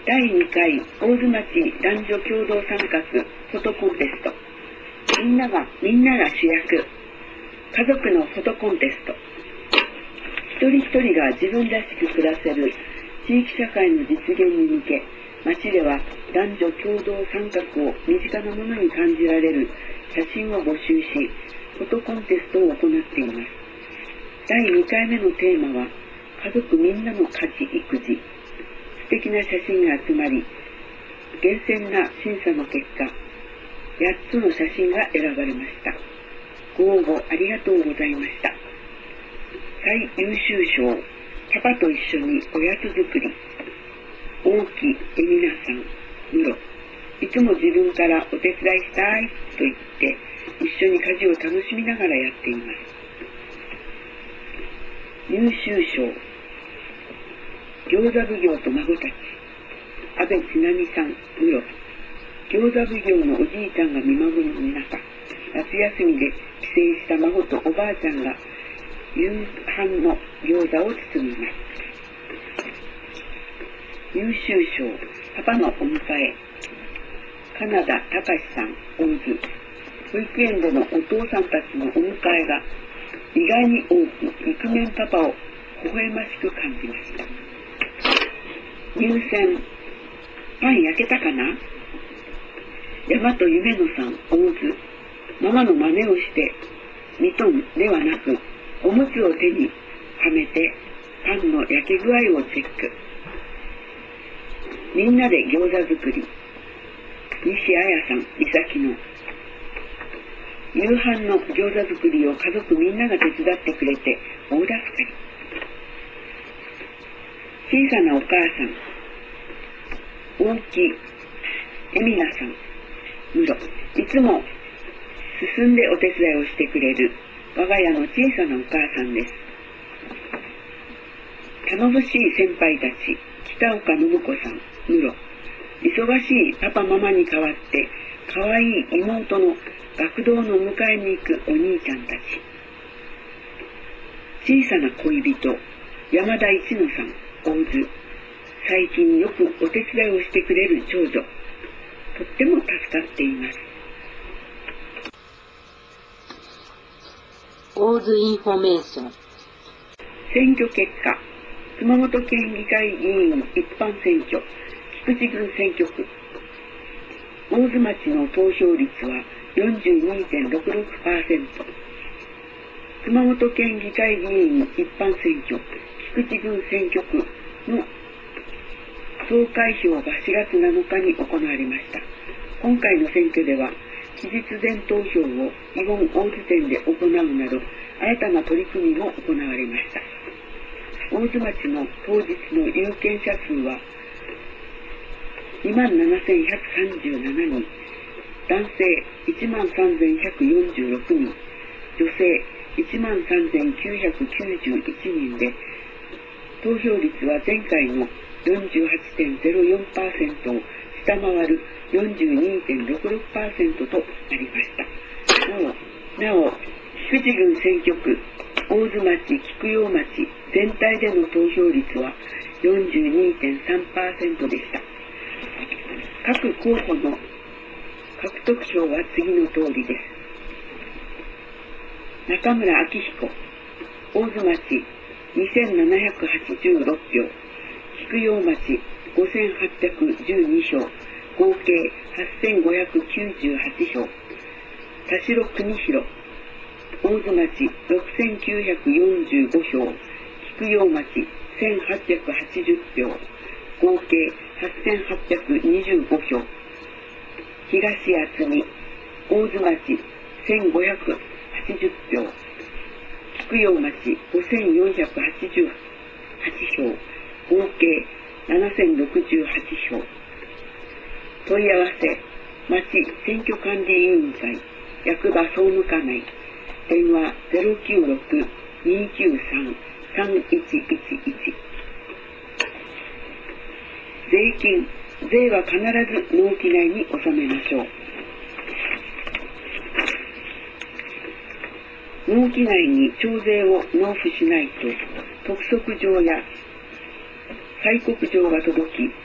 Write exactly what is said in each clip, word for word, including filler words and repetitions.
だいにかい大津町男女共同参画フォトコンテスト。みんながみんなが主役。家族のフォトコンテスト。一人一人が自分らしく暮らせる地域社会の実現に向け、町では男女共同参画を身近なものに感じられる写真を募集し、フォトコンテストを行っています。だいにかいめのテーマは、家族みんなの家事・育児。素敵な写真が集まり、厳選な審査の結果、やっつの写真が選ばれました。ご応募ありがとうございました。最優秀賞、パパと一緒におやつ作り。大木えみなさん、室。いつも自分からお手伝いしたいと言って、一緒に家事を楽しみながらやっています。優秀賞、餃子奉行と孫たち。安倍千奈美さん、室。餃子奉行のおじいちゃんが見守る中、夏休みで帰省した孫とおばあちゃんが夕飯の餃子を包みます。優秀賞、パパのお迎え。金田隆さん、大津。保育園でのお父さんたちのお迎えが意外に多く、イクメンパパを微笑ましく感じました。入選、パン焼けたかな？大和夢野さん、大津。ママの真似をしてミトンではなくおむつを手にはめてパンの焼け具合をチェック。みんなで餃子作り。西彩さん、三崎の。夕飯の餃子作りを家族みんなが手伝ってくれて大助かり。小さなお母さん、大木えみなさん、室。いつも進んでお手伝いをしてくれる我が家の小さなお母さんです。頼もしい先輩たち、北岡信子さん、室。忙しいパパママに代わってかわいい妹の学童の迎えに行くお兄ちゃんたち。小さな恋人、山田一野さん、大津。最近よくお手伝いをしてくれる長女。とっても助かっています。 大津インフォメーション。 選挙結果、熊本県議会議員一般選挙、菊池郡選挙区。大津町の投票率は よんじゅうにてんろくろくパーセント。熊本県議会議員一般選挙、菊池郡選挙区の総開票がしがつなのかに行われました。今回の選挙では、期日前投票をイオン大津店で行うなど、新たな取り組みも行われました。大津町の当日の有権者数は、にまんななせんひゃくさんじゅうななにん、男性いちまんさんぜんひゃくよんじゅうろくにん、女性いちまんさんぜんきゅうひゃくきゅうじゅういちにんで、投票率は前回の よんじゅうはちてんぜろよんパーセント を下回る よんじゅうにてんろくろくパーセント となりました。なお、なお菊池郡選挙区、大津町、菊陽町全体での投票率は よんじゅうにてんさんパーセント でした。各候補の獲得票は次の通りです。中村明彦、大津町にせんななひゃくはちじゅうろくひょう、菊陽町ごせんはっぴゃくじゅうにひょう、合計はっせんごひゃくきゅうじゅうはちひょう。田代邦弘、大津町ろくせんきゅうひゃくよんじゅうごひょう、菊陽町せんはっぴゃくはちじゅうひょう、合計はっせんはっぴゃくにじゅうごひょう。東厚見、大津町せんごひゃくはちじゅうひょう、菊陽町ごせんよんひゃくはちじゅうはちひょう、合計ななせんろくじゅうはちひょう。問い合わせ、町選挙管理委員会、役場総務課内、電話 ゼロきゅうろく にきゅうさん さんいちいちいち。税金、税は必ず納期内に納めましょう。納期内に徴税を納付しないと、督促状や催告状が届き、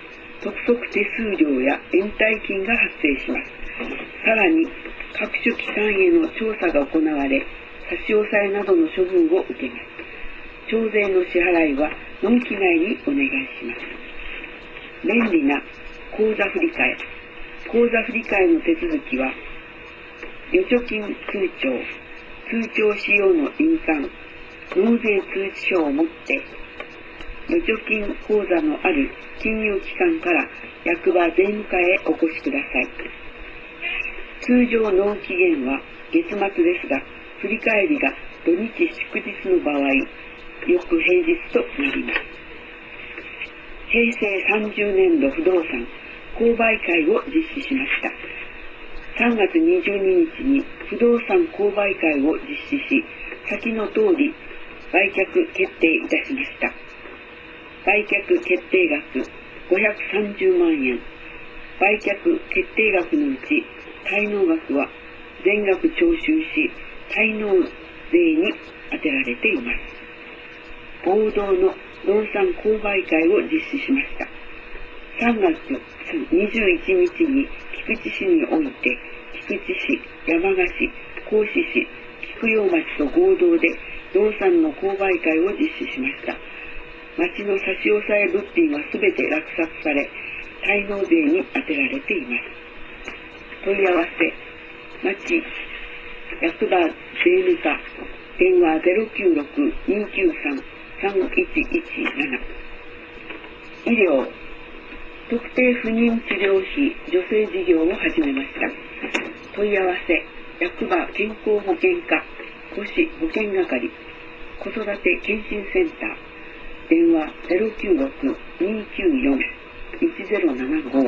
督促手数料や延滞金が発生します。さらに、各種機関への調査が行われ、差し押さえなどの処分を受けます。徴税の支払いは納期内にお願いします。便利な口座振替。口座振替の手続きは、預貯金通帳、通帳使用の印鑑、納税通知書を持って、預貯金口座のある金融機関から役場税務課へお越しください。通常納期限は月末ですが、振り替え日が土日祝日の場合、翌平日となります。平成さんじゅうねんど不動産購買会を実施しました。さんがつにじゅうににちに不動産購買会を実施し、先の通り売却決定いたしました。売却決定額ごひゃくさんじゅうまんえん。売却決定額のうち、滞納額は全額徴収し、滞納税に充てられています。合同の不動産購買会を実施しました。さんがつにじゅういちにちに菊池市において、菊池市、山鹿市、合志市、菊陽町と合同で不動産の購買会を実施しました。町の差し押さえ物品はすべて落札され、滞納税に充てられています。問い合わせ、町、役場税務課、電話 ゼロきゅうろく にきゅうさん さんいちいちなな。医療、特定不妊治療費助成事業を始めました。問い合わせ、役場健康保険課、母子保険係、子育て健診センター、電話 ゼロきゅうろく にきゅうよん いちゼロななご。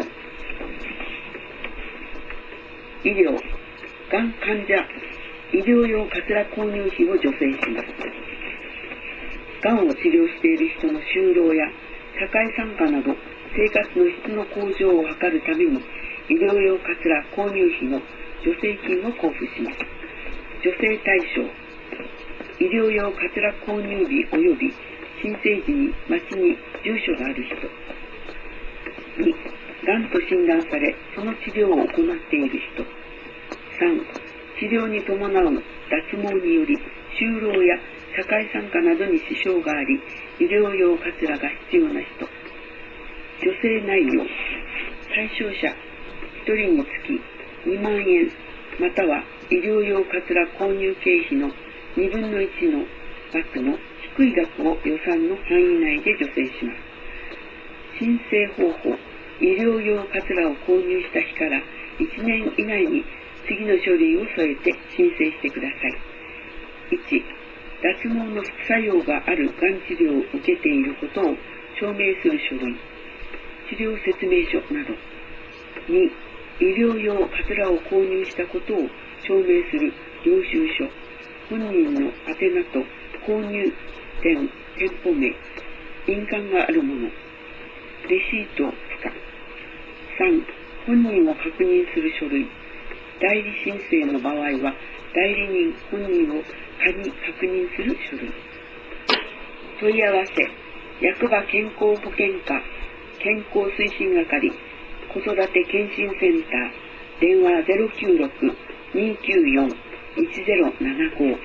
医療、がん患者、医療用カツラ購入費を助成します。がんを治療している人の就労や社会参加など生活の質の向上を図るために医療用カツラ購入費の助成金を交付します。助成対象、医療用カツラ購入日及び申請時に町に住所がある人。に、がんと診断されその治療を行っている人。さん、治療に伴う脱毛により就労や社会参加などに支障があり、医療用カツラが必要な人。助成内容、対象者ひとりにつきにまんえん、または医療用カツラ購入経費のにぶんのいちの額の低い額を予算の範囲内で助成します。申請方法、医療用カツラを購入した日からいちねん以内に次の書類を添えて申請してください。いち、脱毛の副作用があるがん治療を受けていることを証明する書類、治療説明書など。に、医療用カツラを購入したことを証明する領収書、本人の宛名と購入店、店舗名、印鑑があるもの、レシート不可。さん、本人を確認する書類、代理申請の場合は代理人本人を仮確認する書類。問い合わせ、役場健康保険課健康推進係子育て健診センター、電話 ゼロきゅうろく にきゅうよん いちゼロななご。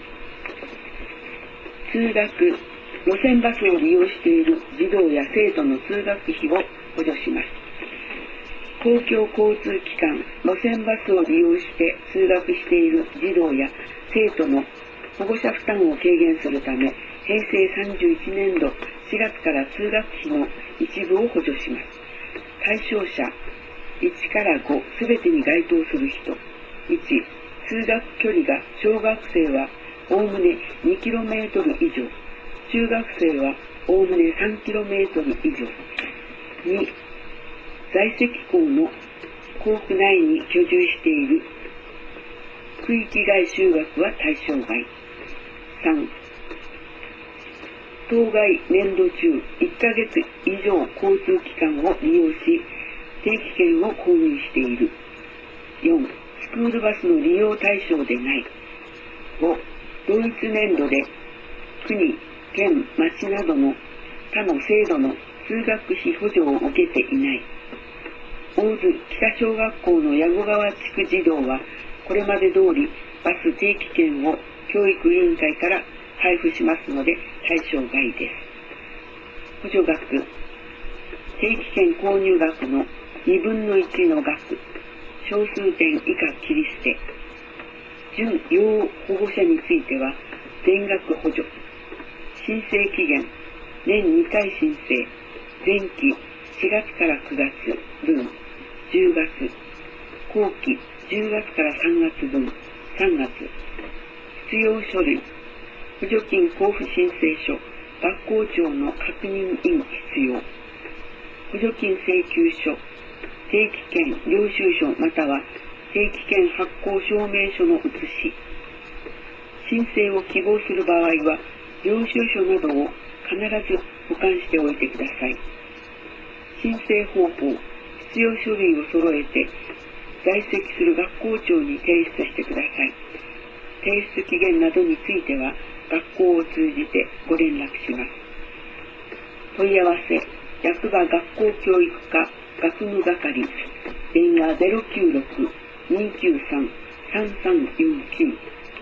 通学、路線バスを利用している児童や生徒の通学費を補助します。公共交通機関、路線バスを利用して通学している児童や生徒の保護者負担を軽減するため、平成さんじゅういちねんどしがつから通学費の一部を補助します。対象者いちからごすべてに該当する人。いち、通学距離が小学生はおおむね にキロメートル 以上、中学生はおおむね さんキロメートル 以上。に、在籍校の校区内に居住している区域外就学は対象外。さん、当該年度中いっかげつ以上交通機関を利用し定期券を購入している。よん、スクールバスの利用対象でない。ご、同一年度で国、県、町などの他の制度の通学費補助を受けていない。大津北小学校の矢後川地区児童は、これまで通りバス定期券を教育委員会から配布しますので対象外です。補助額、定期券購入額のにぶんのいちの額、小数点以下切り捨て。準要保護者については全額補助。申請期限、年にかい申請。前期しがつからくがつぶん、じゅうがつ。後期じゅうがつからさんがつぶん、さんがつ。必要書類、補助金交付申請書、学校長の確認印必要。補助金請求書、定期券領収書または定期券発行証明書の写し。申請を希望する場合は、領収書などを必ず保管しておいてください。申請方法、必要書類を揃えて、在籍する学校長に提出してください。提出期限などについては、学校を通じてご連絡します。問い合わせ、役場学校教育課学務係、電話 ゼロきゅうろく にきゅうさん さんさんよんきゅう。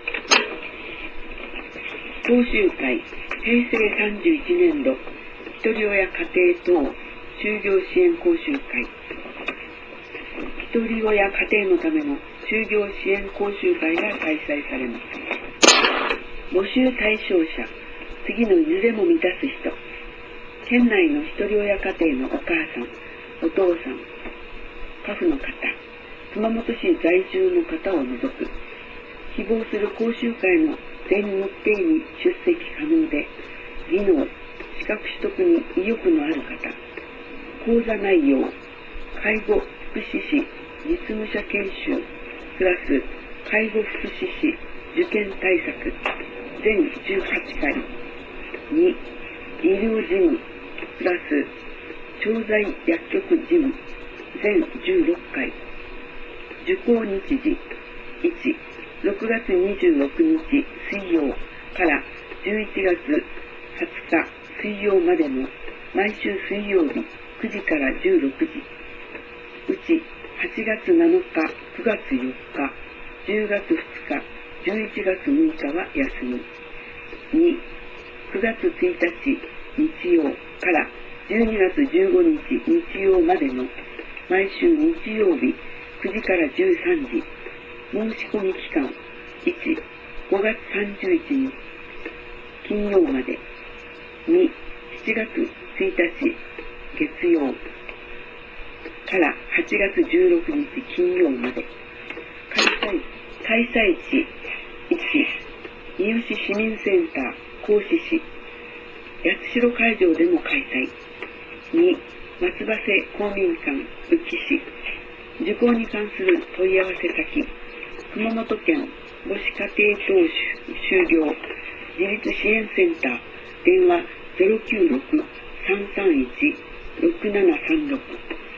講習会、平成さんじゅういちねんど、ひとり親家庭等就業支援講習会。ひとり親家庭のための就業支援講習会が開催されます。募集対象者、次のいずれも満たす人。県内のひとり親家庭のお母さん、お父さん、家父の方、熊本市在住の方を除く、希望する講習会の全日程に出席可能で、技能、資格取得に意欲のある方、講座内容、介護福祉士実務者研修、プラス介護福祉士受験対策、全じゅうはちかい。に、医療事務、プラス調剤薬局事務、全じゅうろっかい。受講日時、いち、ろくがつにじゅうろくにち水曜からじゅういちがつはつか水曜までの毎週水曜日くじからじゅうろくじ。うちはちがつなのか、くがつよっか、じゅうがつふつか、じゅういちがつむいかは休み。に、くがつついたち日曜からじゅうにがつじゅうごにち日曜までの毎週日曜日くじからじゅうさんじ。申し込み期間、いち、ごがつさんじゅういちにち金曜まで。に、しちがつついたち月曜からはちがつじゅうろくにち金曜まで。開催、開催地、いち、三好市民センター合志市、八代会場でも開催。に、松葉瀬公民館宇城市。受講に関する問い合わせ先、熊本県母子家庭等就業自立支援センター、電話 ゼロきゅうろく さんさんいち ろくななさんろく。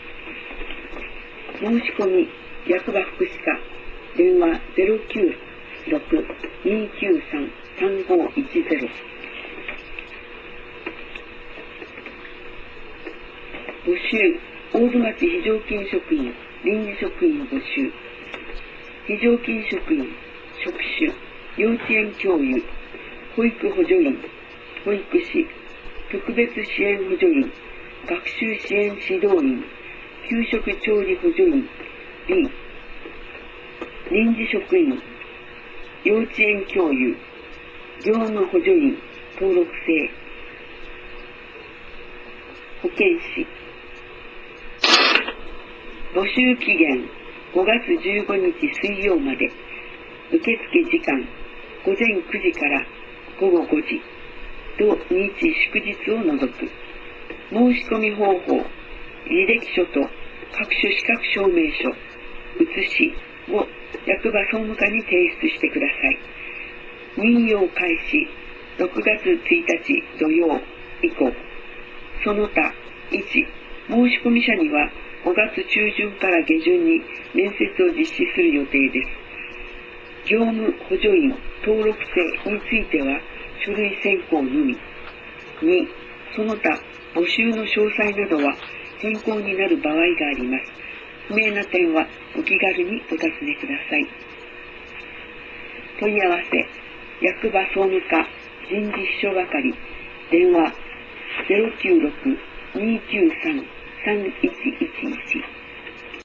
申し込み、役場福祉課、電話 ゼロきゅうろく にきゅうさん さんごいちゼロ。募集、大津町非常勤職員、臨時職員募集。非常勤職員、職種、幼稚園教諭、保育補助員、保育士、特別支援補助員、学習支援指導員、給食調理補助員、B、臨時職員、幼稚園教諭、業務補助員、登録制、保健師。募集期限、ごがつじゅうごにち水曜まで。受付時間、ごぜんくじからごごごじ。土日祝日を除く。申し込み方法、履歴書と各種資格証明書、写しを役場総務課に提出してください。任用開始、ろくがつついたち土曜以降。その他、いち、申し込み者にはごがつちゅうじゅんから下旬に面接を実施する予定です。業務補助員登録制については書類選考のみ。に、その他募集の詳細などは変更になる場合があります。不明な点はお気軽にお尋ねください。問い合わせ、役場総務課人事秘書係、電話 ゼロきゅうろく にーきゅうさん さんいちいちいち